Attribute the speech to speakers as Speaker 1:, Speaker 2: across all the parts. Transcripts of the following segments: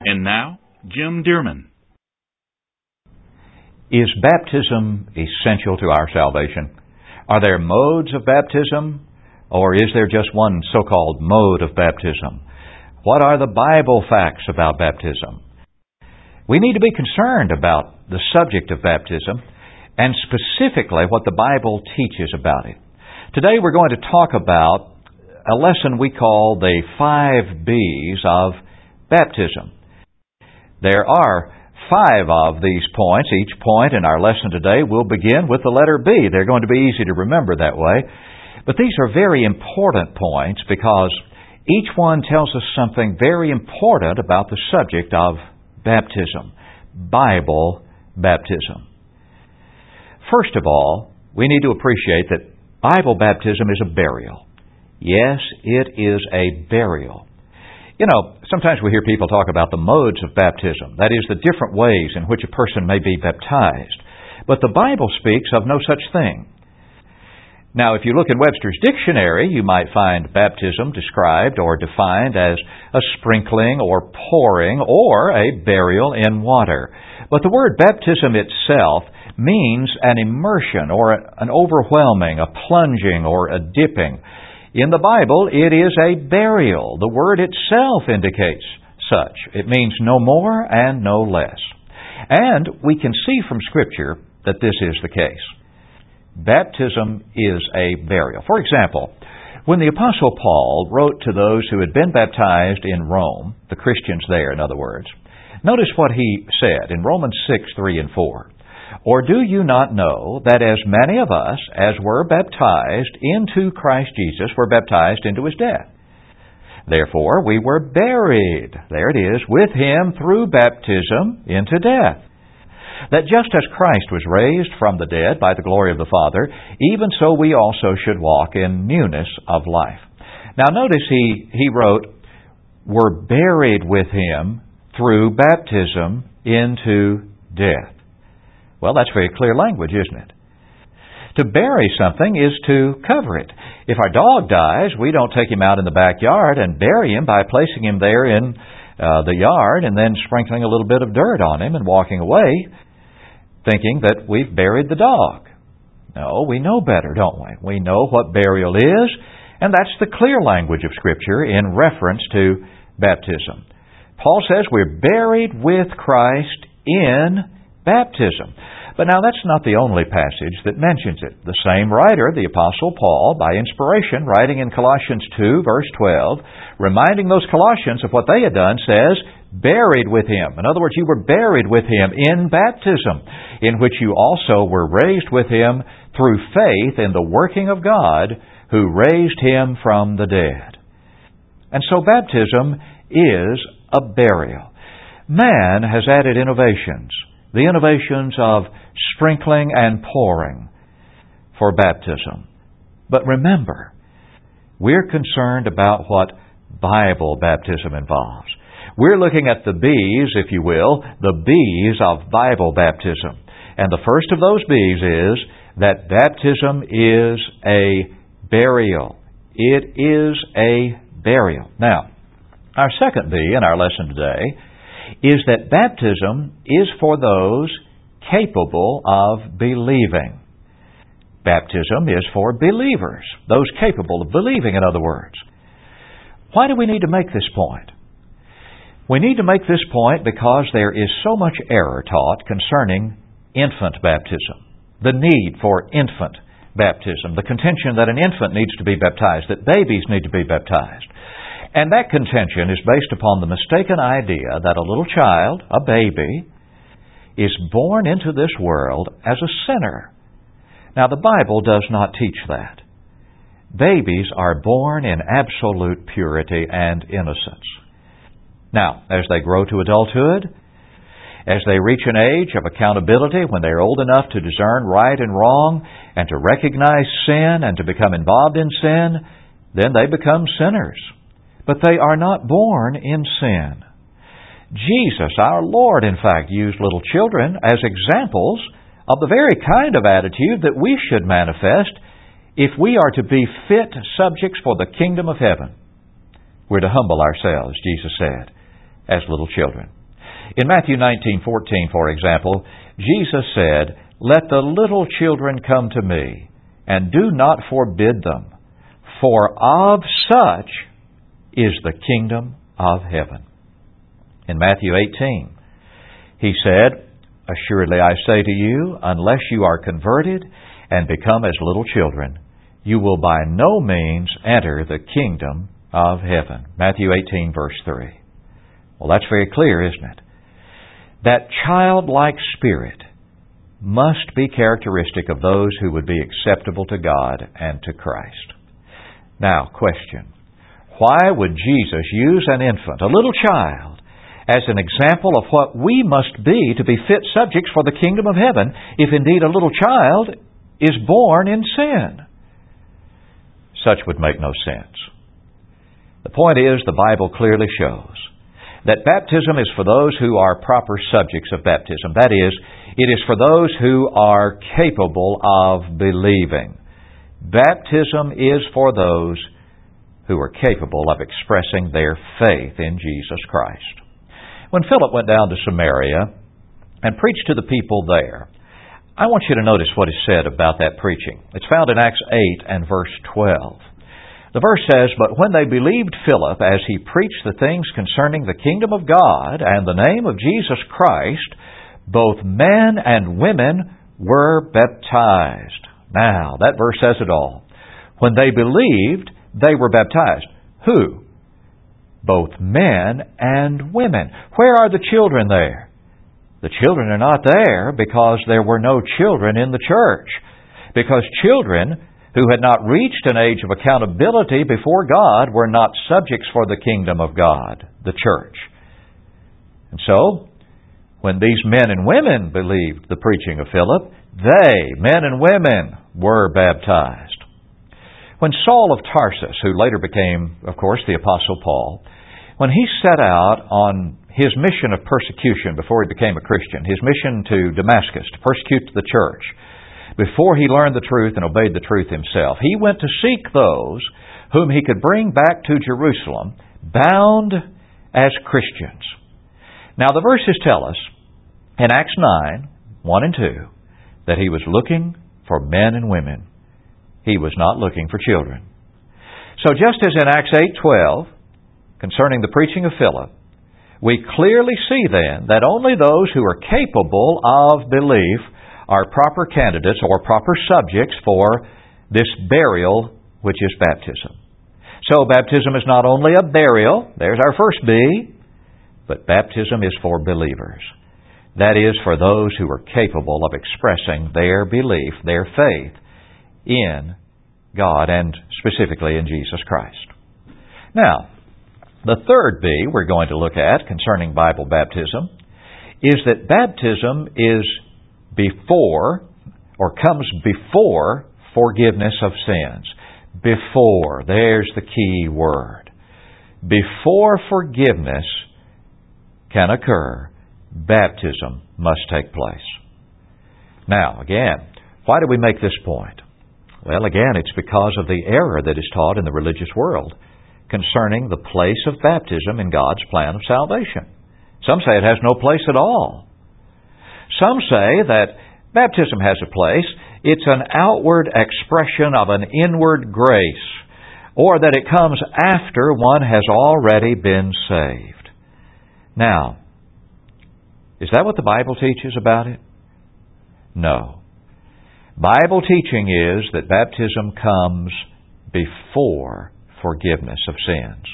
Speaker 1: And now, Jim Dearman.
Speaker 2: Is baptism essential to our salvation? Are there modes of baptism, or is there just one so-called mode of baptism? What are the Bible facts about baptism? We need to be concerned about the subject of baptism, and specifically what the Bible teaches about it. Today we're going to talk about a lesson we call the 5 B's of baptism. There are 5 of these points. Each point in our lesson today will begin with the letter B. They're going to be easy to remember that way. But these are very important points because each one tells us something very important about the subject of baptism, Bible baptism. First of all, we need to appreciate that Bible baptism is a burial. Yes, it is a burial. You know, sometimes we hear people talk about the modes of baptism, that is, the different ways in which a person may be baptized. But the Bible speaks of no such thing. Now, if you look in Webster's dictionary, you might find baptism described or defined as a sprinkling or pouring or a burial in water. But the word baptism itself means an immersion or an overwhelming, a plunging or a dipping. In the Bible, it is a burial. The word itself indicates such. It means no more and no less. And we can see from Scripture that this is the case. Baptism is a burial. For example, when the Apostle Paul wrote to those who had been baptized in Rome, the Christians there, in other words, notice what he said in Romans 6:3 and 4. Or do you not know that as many of us as were baptized into Christ Jesus were baptized into His death? Therefore we were buried, there it is, with Him through baptism into death. That just as Christ was raised from the dead by the glory of the Father, even so we also should walk in newness of life. Now notice he wrote, we're buried with Him through baptism into death. Well, that's very clear language, isn't it? To bury something is to cover it. If our dog dies, we don't take him out in the backyard and bury him by placing him there in the yard and then sprinkling a little bit of dirt on him and walking away, thinking that we've buried the dog. No, we know better, don't we? We know what burial is, and that's the clear language of Scripture in reference to baptism. Paul says we're buried with Christ in baptism. But now that's not the only passage that mentions it. The same writer, the Apostle Paul, by inspiration, writing in Colossians 2, verse 12, reminding those Colossians of what they had done, says, buried with Him. In other words, you were buried with Him in baptism, in which you also were raised with Him through faith in the working of God, who raised Him from the dead. And so baptism is a burial. Man has added innovations. The innovations of sprinkling and pouring for baptism. But remember, we're concerned about what Bible baptism involves. We're looking at the B's, if you will, the B's of Bible baptism. And the first of those B's is that baptism is a burial. It is a burial. Now, our second B in our lesson today is that baptism is for those capable of believing. Baptism is for believers, those capable of believing, in other words. Why do we need to make this point? We need to make this point because there is so much error taught concerning infant baptism, the need for infant baptism, the contention that an infant needs to be baptized, that babies need to be baptized. And that contention is based upon the mistaken idea that a little child, a baby, is born into this world as a sinner. Now, the Bible does not teach that. Babies are born in absolute purity and innocence. Now, as they grow to adulthood, as they reach an age of accountability when they are old enough to discern right and wrong and to recognize sin and to become involved in sin, then they become sinners. But they are not born in sin. Jesus, our Lord, in fact, used little children as examples of the very kind of attitude that we should manifest if we are to be fit subjects for the kingdom of heaven. We're to humble ourselves, Jesus said, as little children. In Matthew 19:14, for example, Jesus said, "Let the little children come to me, and do not forbid them, for of such is the kingdom of heaven." In Matthew 18, He said, "Assuredly I say to you, unless you are converted and become as little children, you will by no means enter the kingdom of heaven." Matthew 18, verse 3. Well, that's very clear, isn't it? That childlike spirit must be characteristic of those who would be acceptable to God and to Christ. Now, question. Why would Jesus use an infant, a little child, as an example of what we must be to be fit subjects for the kingdom of heaven, if indeed a little child is born in sin? Such would make no sense. The point is, the Bible clearly shows that baptism is for those who are proper subjects of baptism. That is, it is for those who are capable of believing. Baptism is for those who are capable of expressing their faith in Jesus Christ. When Philip went down to Samaria and preached to the people there, I want you to notice what is said about that preaching. It's found in Acts 8 and verse 12. The verse says, "But when they believed Philip as he preached the things concerning the kingdom of God and the name of Jesus Christ, both men and women were baptized." Now, that verse says it all. When they believed, they were baptized. Who? Both men and women. Where are the children there? The children are not there because there were no children in the church. Because children who had not reached an age of accountability before God were not subjects for the kingdom of God, the church. And so, when these men and women believed the preaching of Philip, they, men and women, were baptized. When Saul of Tarsus, who later became, of course, the Apostle Paul, when he set out on his mission of persecution before he became a Christian, his mission to Damascus, to persecute the church, before he learned the truth and obeyed the truth himself, he went to seek those whom he could bring back to Jerusalem, bound as Christians. Now, the verses tell us in Acts 9, 1 and 2, that he was looking for men and women. He was not looking for children. So just as in Acts 8:12, concerning the preaching of Philip, we clearly see then that only those who are capable of belief are proper candidates or proper subjects for this burial, which is baptism. So baptism is not only a burial, there's our first B, but baptism is for believers. That is, for those who are capable of expressing their belief, their faith in God and specifically in Jesus Christ. Now, the third B we're going to look at concerning Bible baptism is that baptism is before or comes before forgiveness of sins. Before, there's the key word. Before forgiveness can occur, baptism must take place. Now, again, why do we make this point? Well, again, it's because of the error that is taught in the religious world concerning the place of baptism in God's plan of salvation. Some say it has no place at all. Some say that baptism has a place. It's an outward expression of an inward grace, or that it comes after one has already been saved. Now, is that what the Bible teaches about it? No. Bible teaching is that baptism comes before forgiveness of sins.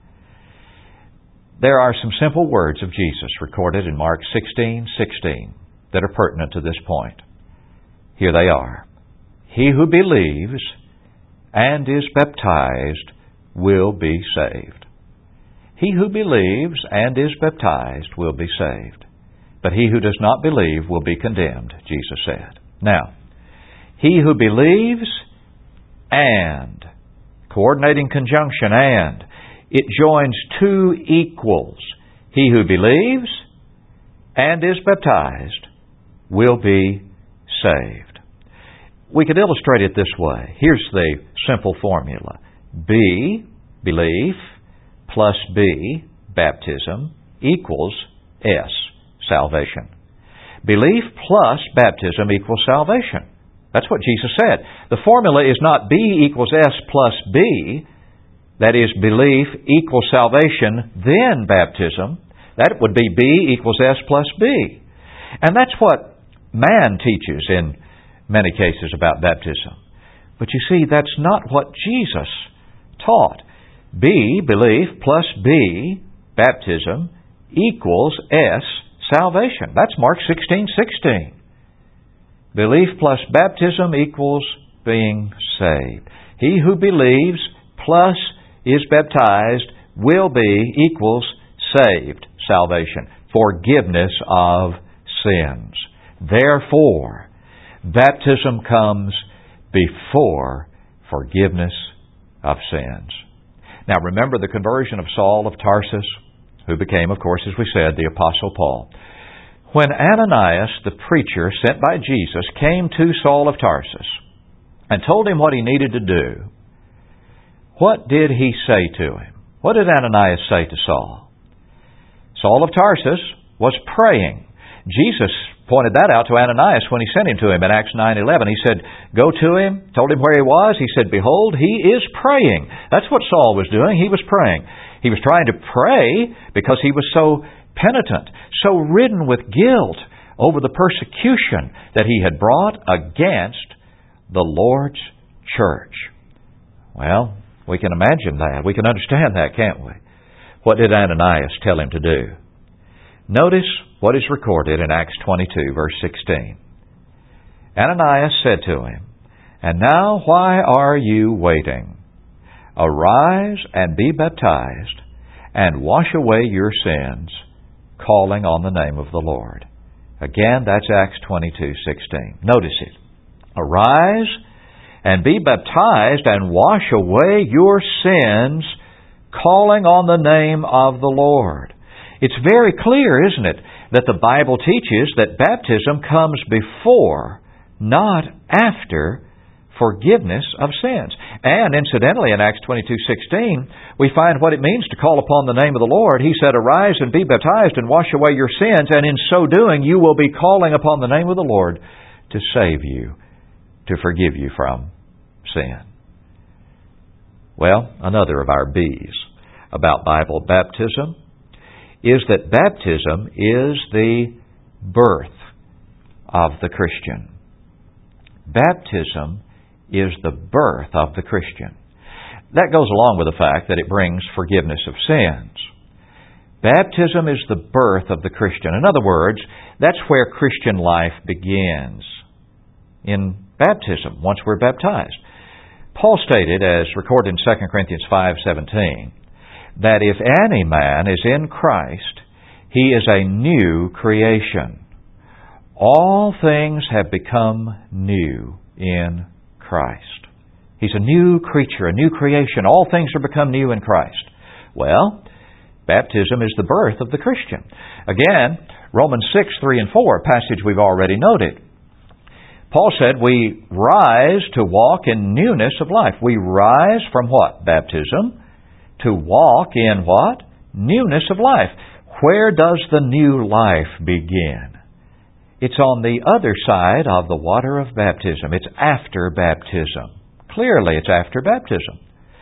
Speaker 2: There are some simple words of Jesus recorded in Mark 16:16 that are pertinent to this point. Here they are. He who believes and is baptized will be saved. He who believes and is baptized will be saved. But he who does not believe will be condemned, Jesus said. Now, he who believes and, coordinating conjunction and, it joins two equals. He who believes and is baptized will be saved. We could illustrate it this way. Here's the simple formula. B, belief, plus B, baptism, equals S, salvation. Belief plus baptism equals salvation. That's what Jesus said. The formula is not B equals S plus B. That is, belief equals salvation, then baptism. That would be B equals S plus B. And that's what man teaches in many cases about baptism. But you see, that's not what Jesus taught. B, belief, plus B, baptism, equals S, salvation. That's Mark 16:16. Belief plus baptism equals being saved. He who believes plus is baptized will be equals saved, salvation, forgiveness of sins. Therefore, baptism comes before forgiveness of sins. Now remember the conversion of Saul of Tarsus, who became, of course, as we said, the Apostle Paul. When Ananias, the preacher sent by Jesus, came to Saul of Tarsus and told him what he needed to do, what did he say to him? What did Ananias say to Saul? Saul of Tarsus was praying. Jesus pointed that out to Ananias when he sent him to him in Acts 9:11. He said, go to him, told him where he was. He said, behold, he is praying. That's what Saul was doing. He was praying. He was trying to pray because he was so penitent, so ridden with guilt over the persecution that he had brought against the Lord's church. Well, we can imagine that. We can understand that, can't we? What did Ananias tell him to do? Notice what is recorded in Acts 22, verse 16. Ananias said to him, and now why are you waiting? Arise and be baptized, and wash away your sins, calling on the name of the Lord. Again, that's Acts 22:16. Notice it. Arise and be baptized, and wash away your sins, calling on the name of the Lord. It's very clear, isn't it, that the Bible teaches that baptism comes before, not after, forgiveness of sins. And incidentally, in Acts 22:16, we find what it means to call upon the name of the Lord. He said, arise and be baptized and wash away your sins, and in so doing you will be calling upon the name of the Lord to save you, to forgive you from sin. Well, another of our B's about Bible baptism is that baptism is the birth of the Christian. Baptism is the birth of the Christian. That goes along with the fact that it brings forgiveness of sins. Baptism is the birth of the Christian. In other words, that's where Christian life begins. In baptism, once we're baptized. Paul stated, as recorded in 2 Corinthians 5:17, that if any man is in Christ, he is a new creation. All things have become new in Christ. He's a new creature, a new creation. All things are become new in Christ. Well, baptism is the birth of the Christian. Again, Romans 6:3 and 4, a passage we've already noted. Paul said we rise to walk in newness of life. We rise from what? Baptism. To walk in what? Newness of life. Where does the new life begin? It's on the other side of the water of baptism. It's after baptism. Clearly, it's after baptism.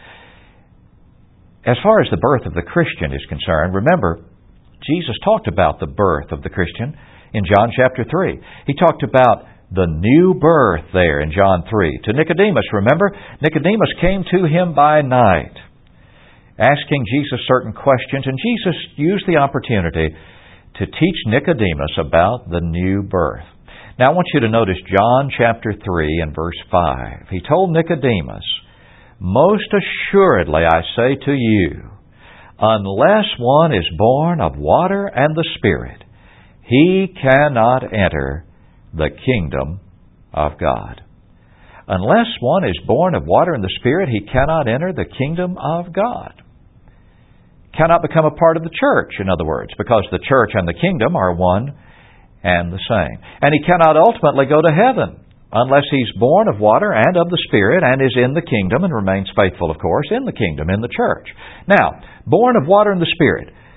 Speaker 2: As far as the birth of the Christian is concerned, remember, Jesus talked about the birth of the Christian in John chapter 3. He talked about the new birth there in John 3. To Nicodemus, remember? Nicodemus came to him by night, asking Jesus certain questions, and Jesus used the opportunity to teach Nicodemus about the new birth. Now I want you to notice John chapter 3 and verse 5. He told Nicodemus, most assuredly I say to you, unless one is born of water and the Spirit, he cannot enter the kingdom of God. Unless one is born of water and the Spirit, he cannot enter the kingdom of God. Cannot become a part of the church, in other words, because the church and the kingdom are one and the same. And he cannot ultimately go to heaven unless he's born of water and of the Spirit and is in the kingdom and remains faithful, of course, in the kingdom, in the church. Now, born of water and the Spirit.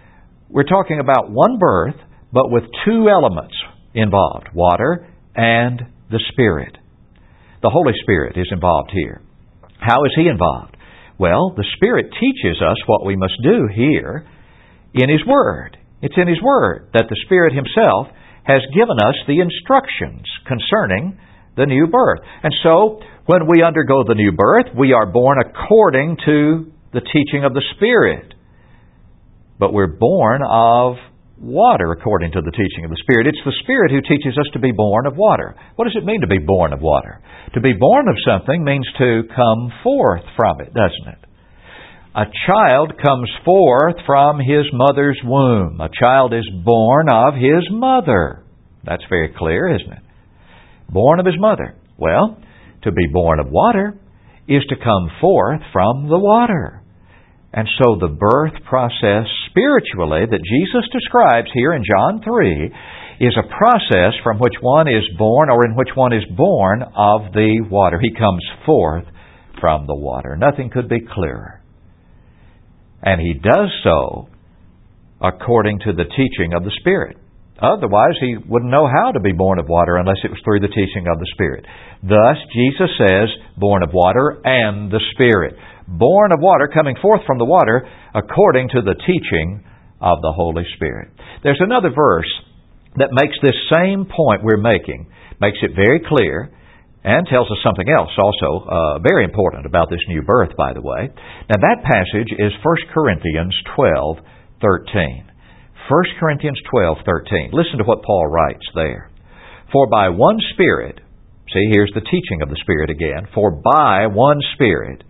Speaker 2: we're talking about one birth, but with two elements involved, water and the Spirit. The Holy Spirit is involved here. How is He involved? Well, the Spirit teaches us what we must do here in His Word. It's in His Word that the Spirit Himself has given us the instructions concerning the new birth. And so, when we undergo the new birth, we are born according to the teaching of the Spirit. But we're born of water according to the teaching of the Spirit. It's the Spirit who teaches us to be born of water. What does it mean to be born of water? To be born of something means to come forth from it, doesn't it? A child comes forth from his mother's womb. A child is born of his mother. That's very clear, isn't it? Born of his mother. Well, to be born of water is to come forth from the water. And so the birth process spiritually that Jesus describes here in John 3 is a process from which one is born, or in which one is born of the water. He comes forth from the water. Nothing could be clearer. And He does so according to the teaching of the Spirit. Otherwise, He wouldn't know how to be born of water unless it was through the teaching of the Spirit. Thus, Jesus says, born of water and the Spirit. Born of water, coming forth from the water, according to the teaching of the Holy Spirit. There's another verse that makes this same point we're making, makes it very clear, and tells us something else also very important about this new birth, by the way. Now, that passage is 1 Corinthians 12:13. 1 Corinthians 12:13. Listen to what Paul writes there. For by one Spirit, see, here's the teaching of the Spirit again. For by one Spirit,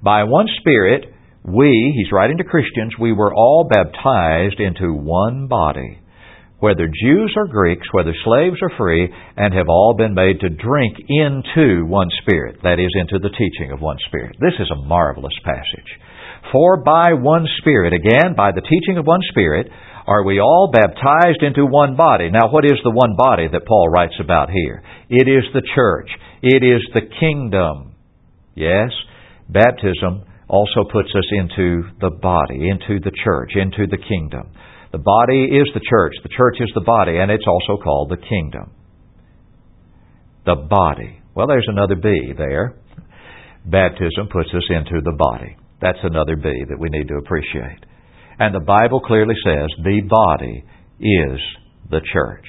Speaker 2: he's writing to Christians, we were all baptized into one body, whether Jews or Greeks, whether slaves or free, and have all been made to drink into one Spirit, that is, into the teaching of one Spirit. This is a marvelous passage. For by one Spirit, again, by the teaching of one Spirit, are we all baptized into one body. Now, what is the one body that Paul writes about here? It is the church. It is the kingdom. Yes, baptism also puts us into the body, into the church, into the kingdom. The body is the church. The church is the body, and it's also called the kingdom. The body. Well, there's another B there. Baptism puts us into the body. That's another B that we need to appreciate. And the Bible clearly says the body is the church.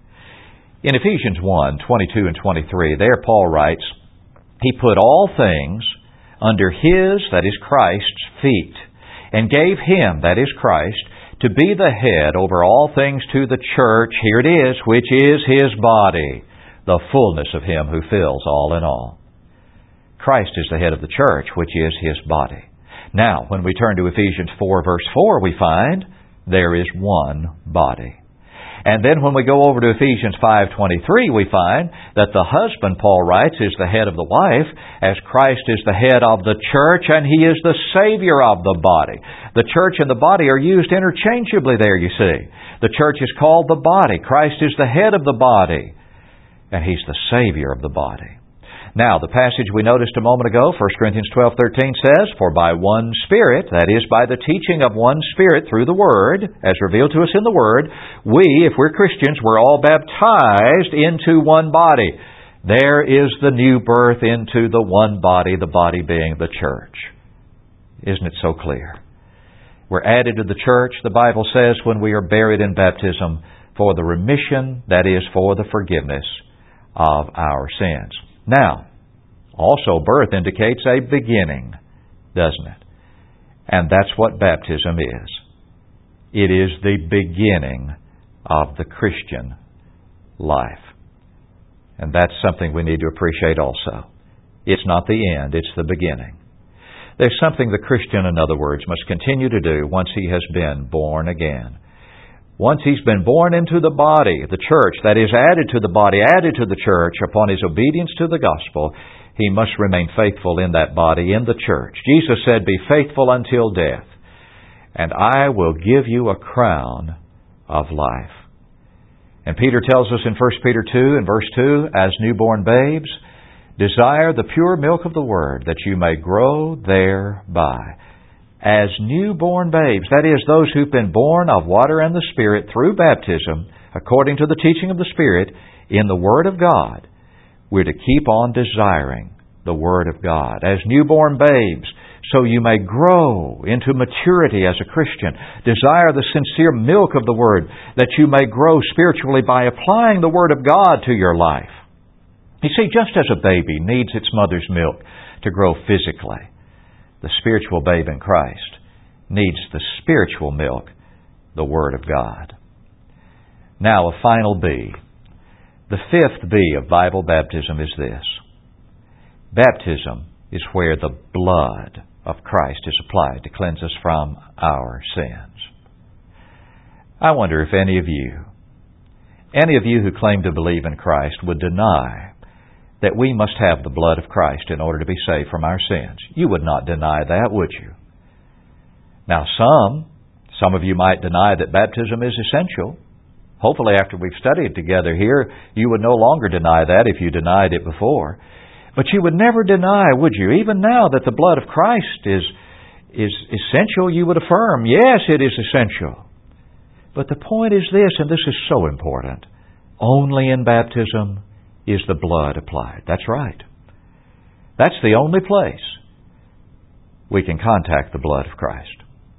Speaker 2: In Ephesians 1:22 and 23, there Paul writes, He put all things under His, that is Christ's, feet, and gave Him, that is Christ, to be the head over all things to the church, here it is, which is His body, the fullness of Him who fills all in all. Christ is the head of the church, which is His body. Now, when we turn to Ephesians 4, verse 4, we find there is one body. And then when we go over to Ephesians 5:23, we find that the husband, Paul writes, is the head of the wife, as Christ is the head of the church, and He is the Savior of the body. The church and the body are used interchangeably there, you see. The church is called the body. Christ is the head of the body, and He's the Savior of the body. Now, the passage we noticed a moment ago, 1 Corinthians 12:13 says, For by one Spirit, that is, by the teaching of one Spirit through the Word, as revealed to us in the Word, we, if we're Christians, we're all baptized into one body. There is the new birth into the one body, the body being the church. Isn't it so clear? We're added to the church, the Bible says, when we are buried in baptism for the remission, that is, for the forgiveness of our sins. Now, also birth indicates a beginning, doesn't it? And that's what baptism is. It is the beginning of the Christian life. And that's something we need to appreciate also. It's not the end, it's the beginning. There's something the Christian, in other words, must continue to do once he has been born again. Once he's been born into the body, the church, that is added to the body, added to the church, upon his obedience to the gospel, he must remain faithful in that body, in the church. Jesus said, Be faithful until death, and I will give you a crown of life. And Peter tells us in 1 Peter 2 and verse 2, As newborn babes, desire the pure milk of the Word, that you may grow thereby. as newborn babes, that is, those who've been born of water and the Spirit through baptism, according to the teaching of the Spirit, in the Word of God, we're to keep on desiring the Word of God. As newborn babes, so you may grow into maturity as a Christian. Desire the sincere milk of the Word, that you may grow spiritually by applying the Word of God to your life. You see, just as a baby needs its mother's milk to grow physically, the spiritual babe in Christ needs the spiritual milk, the Word of God. Now, a final B. The fifth B of Bible baptism is this. Baptism is where the blood of Christ is applied to cleanse us from our sins. I wonder if any of you who claim to believe in Christ would deny that we must have the blood of Christ in order to be saved from our sins. You would not deny that, would you? Now, some of you might deny that baptism is essential. Hopefully, after we've studied together here, you would no longer deny that if you denied it before. But you would never deny, would you? Even now that the blood of Christ is essential, you would affirm, yes, it is essential. But the point is this, and this is so important. Only in baptism is the blood applied. That's right. That's the only place we can contact the blood of Christ.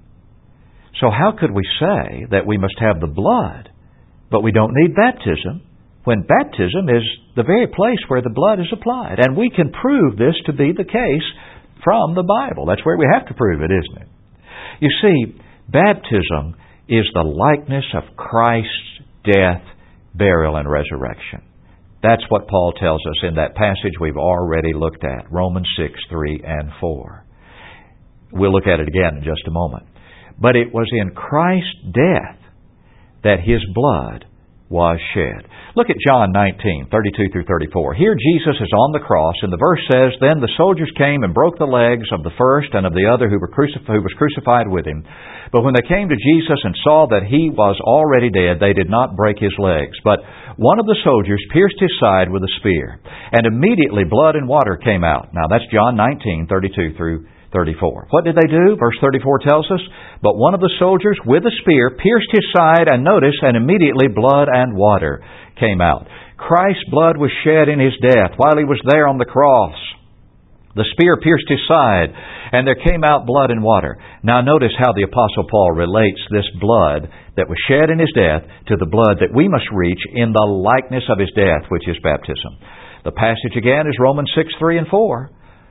Speaker 2: So how could we say that we must have the blood, but we don't need baptism, when baptism is the very place where the blood is applied? And we can prove this to be the case from the Bible. That's where we have to prove it, isn't it? You see, baptism is the likeness of Christ's death, burial, and resurrection. That's what Paul tells us in that passage we've already looked at, Romans 6, 3, and 4. We'll look at it again in just a moment. But it was in Christ's death that His blood was shed. Look at John 19, 32 through 34. Here Jesus is on the cross, and the verse says, Then the soldiers came and broke the legs of the first and of the other who was crucified with Him. But when they came to Jesus and saw that He was already dead, they did not break His legs. But one of the soldiers pierced His side with a spear, and immediately blood and water came out. Now that's John 19, 32 through 34. What did they do? Verse 34 tells us, But one of the soldiers with a spear pierced His side, and notice, and immediately blood and water came out. Christ's blood was shed in His death while He was there on the cross. The spear pierced His side, and there came out blood and water. Now notice how the Apostle Paul relates this blood that was shed in His death to the blood that we must reach in the likeness of His death, which is baptism. The passage again is Romans 6, 3, and 4.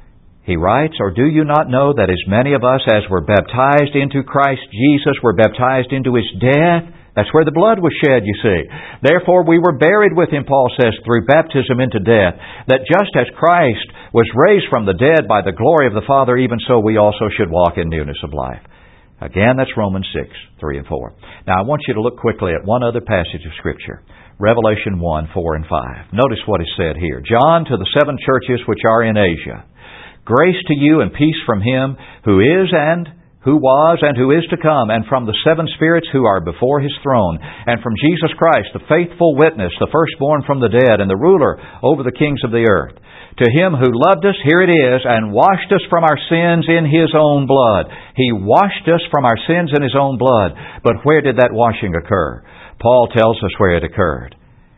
Speaker 2: He writes, Or do you not know that as many of us as were baptized into Christ Jesus were baptized into His death? That's where the blood was shed, you see. Therefore we were buried with Him, Paul says, through baptism into death, that just as Christ was raised from the dead by the glory of the Father, even so we also should walk in newness of life. Again, that's Romans 6, 3 and 4. Now I want you to look quickly at one other passage of Scripture. Revelation 1, 4 and 5. Notice what is said here. John to the 7 churches which are in Asia. Grace to you and peace from Him who is and who was and who is to come, and from the 7 spirits who are before His throne, and from Jesus Christ, the faithful witness, the firstborn from the dead, and the ruler over the kings of the earth. To Him who loved us, here it is, and washed us from our sins in His own blood. He washed us from our sins in His own blood. But where did that washing occur? Paul tells us where it occurred.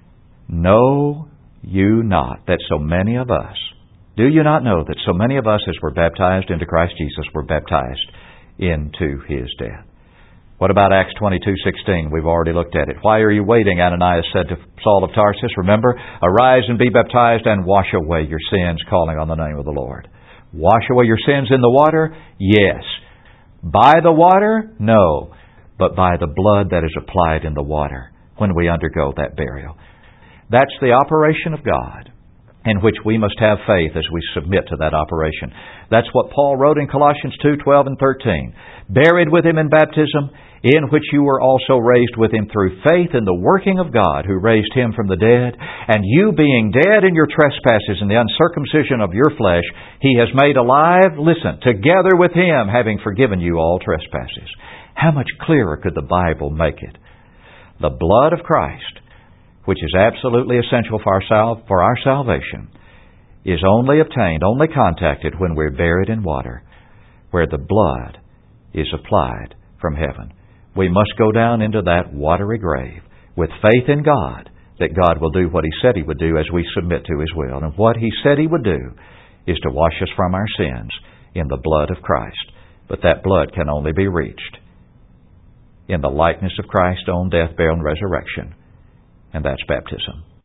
Speaker 2: Know you not that so many of us, do you not know that so many of us as were baptized into Christ Jesus were baptized into His death? What about Acts 22:16? We've already looked at it. Why are you waiting? Ananias said to Saul of Tarsus, remember, arise and be baptized and wash away your sins, calling on the name of the Lord. Wash away your sins in the water? Yes. By the water? No. But by the blood that is applied in the water when we undergo that burial. That's the operation of God, in which we must have faith as we submit to that operation. That's what Paul wrote in Colossians 2, 12 and 13. Buried with Him in baptism, in which you were also raised with Him through faith in the working of God, who raised Him from the dead. And you being dead in your trespasses and the uncircumcision of your flesh, He has made alive, listen, together with Him, having forgiven you all trespasses. How much clearer could the Bible make it? The blood of Christ, which is absolutely essential for our salvation, is only obtained, only contacted when we're buried in water, where the blood is applied from heaven. We must go down into that watery grave with faith in God that God will do what He said He would do as we submit to His will. And what He said He would do is to wash us from our sins in the blood of Christ. But that blood can only be reached in the likeness of Christ on death, burial, and resurrection. And that's baptism.